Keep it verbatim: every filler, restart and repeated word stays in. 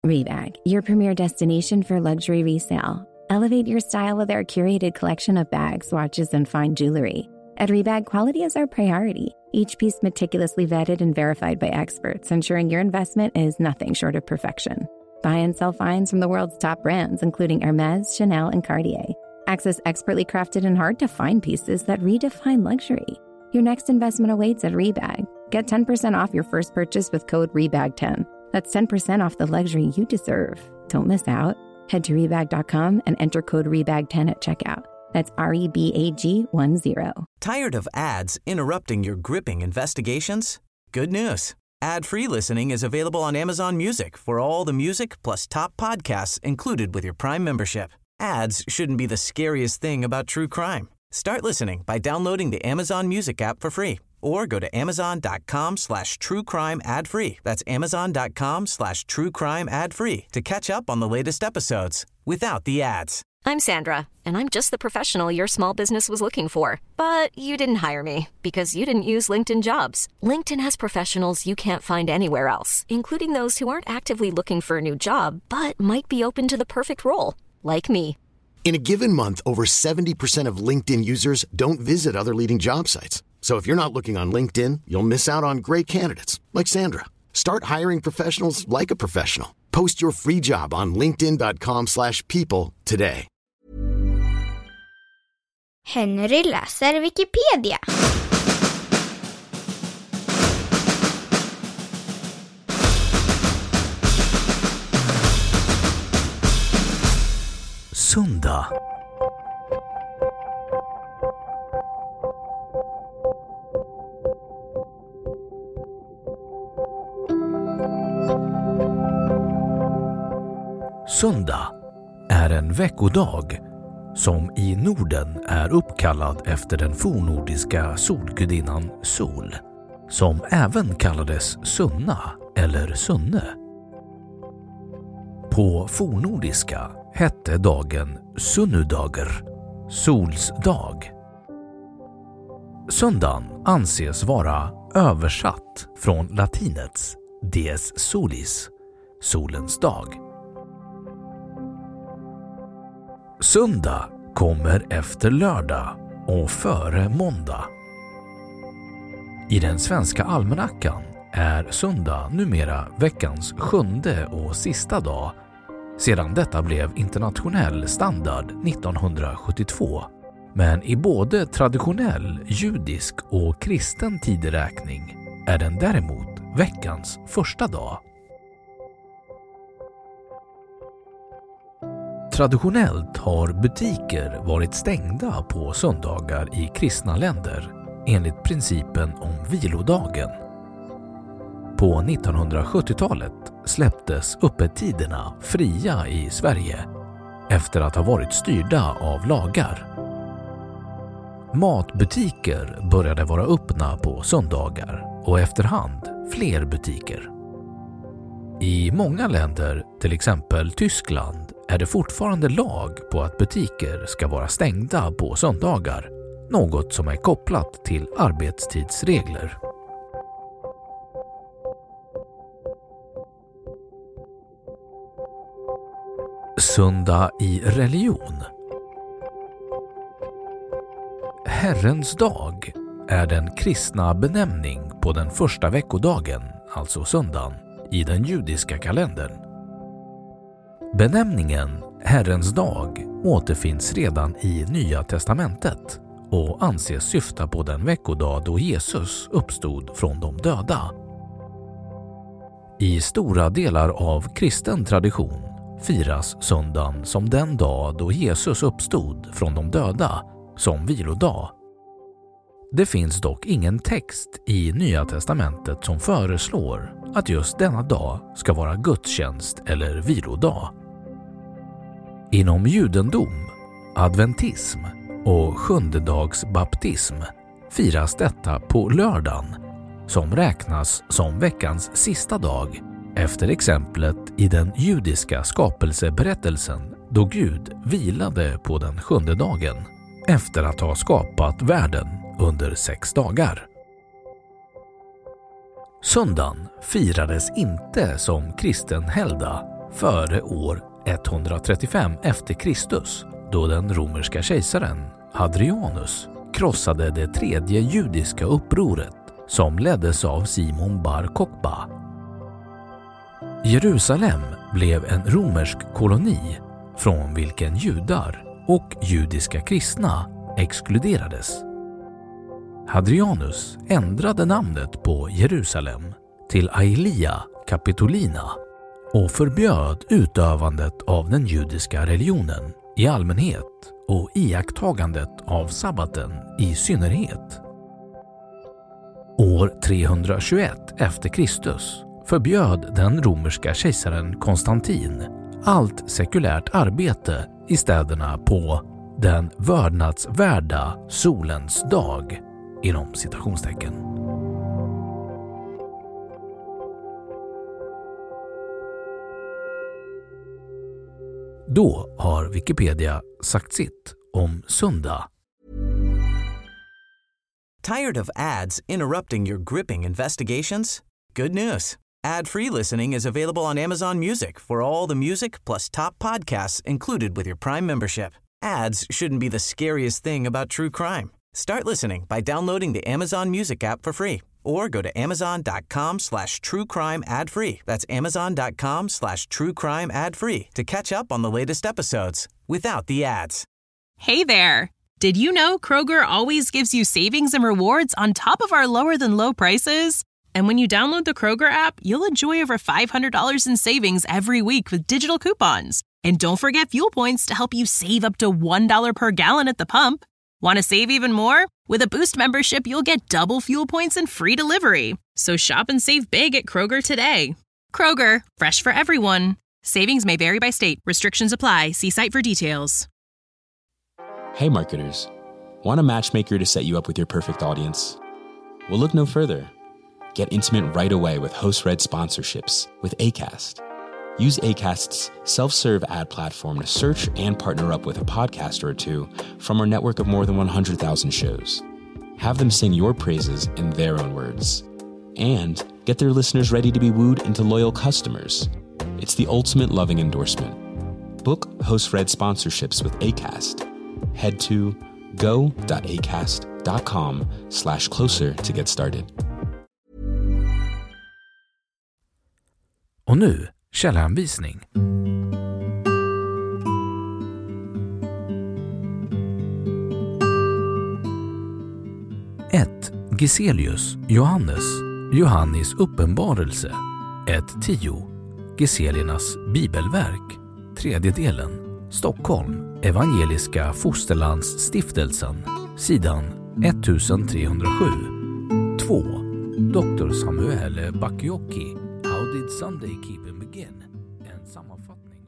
Rebag, your premier destination for luxury resale. Elevate your style with our curated collection of bags, watches, and fine jewelry. At Rebag, quality is our priority. Each piece meticulously vetted and verified by experts, ensuring your investment is nothing short of perfection. Buy and sell finds from the world's top brands, including Hermes, Chanel, and Cartier. Access expertly crafted and hard-to-find pieces that redefine luxury. Your next investment awaits at Rebag. Get ten percent off your first purchase with code rebag ten. That's ten percent off the luxury you deserve. Don't miss out. Head to rebag dot com and enter code rebag ten at checkout. That's R E B A G one zero. Tired of ads interrupting your gripping investigations? Good news. Ad-free listening is available on Amazon Music for all the music plus top podcasts included with your Prime membership. Ads shouldn't be the scariest thing about true crime. Start listening by downloading the Amazon Music app for free or go to amazon.com slash true crime ad free. That's amazon.com slash true crime ad free to catch up on the latest episodes without the ads. I'm Sandra, and I'm just the professional your small business was looking for. But you didn't hire me because you didn't use LinkedIn Jobs. LinkedIn has professionals you can't find anywhere else, including those who aren't actively looking for a new job, but might be open to the perfect role, like me. In a given month, over seventy percent of LinkedIn users don't visit other leading job sites. So if you're not looking on LinkedIn, you'll miss out on great candidates like Sandra. Start hiring professionals like a professional. Post your free job on linkedin dot com slash people today. Henry läser Wikipedia. Söndag. Söndag är en veckodag som i Norden är uppkallad efter den fornnordiska solgudinnan Sol, som även kallades Sunna eller Sunne. På fornnordiska hette dagen Sunnudager, Sols dag. Söndagen anses vara översatt från latinets Dies Solis, solens dag. Söndag kommer efter lördag och före måndag. I den svenska almanackan är söndag numera veckans sjunde och sista dag, sedan detta blev internationell standard nittonhundrasjuttiotvå. Men i både traditionell, judisk och kristen tideräkning är den däremot veckans första dag. Traditionellt har butiker varit stängda på söndagar i kristna länder enligt principen om vilodagen. På nittonhundrasjuttiotalet släpptes öppettiderna fria i Sverige efter att ha varit styrda av lagar. Matbutiker började vara öppna på söndagar och efterhand fler butiker. I många länder, till exempel Tyskland, är det fortfarande lag på att butiker ska vara stängda på söndagar, något som är kopplat till arbetstidsregler. Söndag i religion. Herrens dag är den kristna benämning på den första veckodagen, alltså söndagen, i den judiska kalendern. Benämningen Herrens dag återfinns redan i Nya testamentet och anses syfta på den veckodag då Jesus uppstod från de döda. I stora delar av kristen tradition firas söndagen som den dag då Jesus uppstod från de döda, som vilodag. Det finns dock ingen text i Nya testamentet som föreslår att just denna dag ska vara gudstjänst eller vilodag. Inom judendom, adventism och sjundedagsbaptism firas detta på lördagen, som räknas som veckans sista dag, efter exemplet i den judiska skapelseberättelsen då Gud vilade på den sjunde dagen efter att ha skapat världen under sex dagar. Söndagen firades inte som kristen helgdag före år etthundratrettiofem efter Kristus, då den romerska kejsaren Hadrianus krossade det tredje judiska upproret som leddes av Simon bar Kokhba. Jerusalem blev en romersk koloni från vilken judar och judiska kristna exkluderades. Hadrianus ändrade namnet på Jerusalem till Aelia Capitolina och förbjöd utövandet av den judiska religionen i allmänhet och iakttagandet av sabbaten i synnerhet. År trehundratjugoett efter Kristus förbjöd den romerska kejsaren Konstantin allt sekulärt arbete i städerna på den vördnadsvärda solens dag inom citationstecken. Då har Wikipedia sagt sitt om söndag. Tired of ads interrupting your gripping investigations? Good news. Ad-free listening is available on Amazon Music for all the music plus top podcasts included with your Prime membership. Ads shouldn't be the scariest thing about true crime. Start listening by downloading the Amazon Music app for free or go to amazon.com slash true crime ad free. That's amazon.com slash true crime ad free to catch up on the latest episodes without the ads. Hey there. Did you know Kroger always gives you savings and rewards on top of our lower than low prices? And when you download the Kroger app, you'll enjoy over five hundred dollars in savings every week with digital coupons. And don't forget fuel points to help you save up to one dollar per gallon at the pump. Want to save even more? With a Boost membership, you'll get double fuel points and free delivery. So shop and save big at Kroger today. Kroger, fresh for everyone. Savings may vary by state. Restrictions apply. See site for details. Hey marketers, want a matchmaker to set you up with your perfect audience? Well, look no further. Get intimate right away with host-read sponsorships with Acast. Use Acast's self-serve ad platform to search and partner up with a podcaster or two from our network of more than one hundred thousand shows. Have them sing your praises in their own words. And get their listeners ready to be wooed into loyal customers. It's the ultimate loving endorsement. Book host-read sponsorships with Acast. Head to go.acast.com slash closer to get started. Och nu källhänvisning. ett. Geselius, Johannes, Johannis uppenbarelse. ett tio. Geseliernas bibelverk. Tredje delen. Stockholm, Evangeliska Fosterlandsstiftelsen, sidan ettusentrehundrasju. två. doktor Samuel Bacchiocchi, How did Sunday keep him begin? En sammanfattning.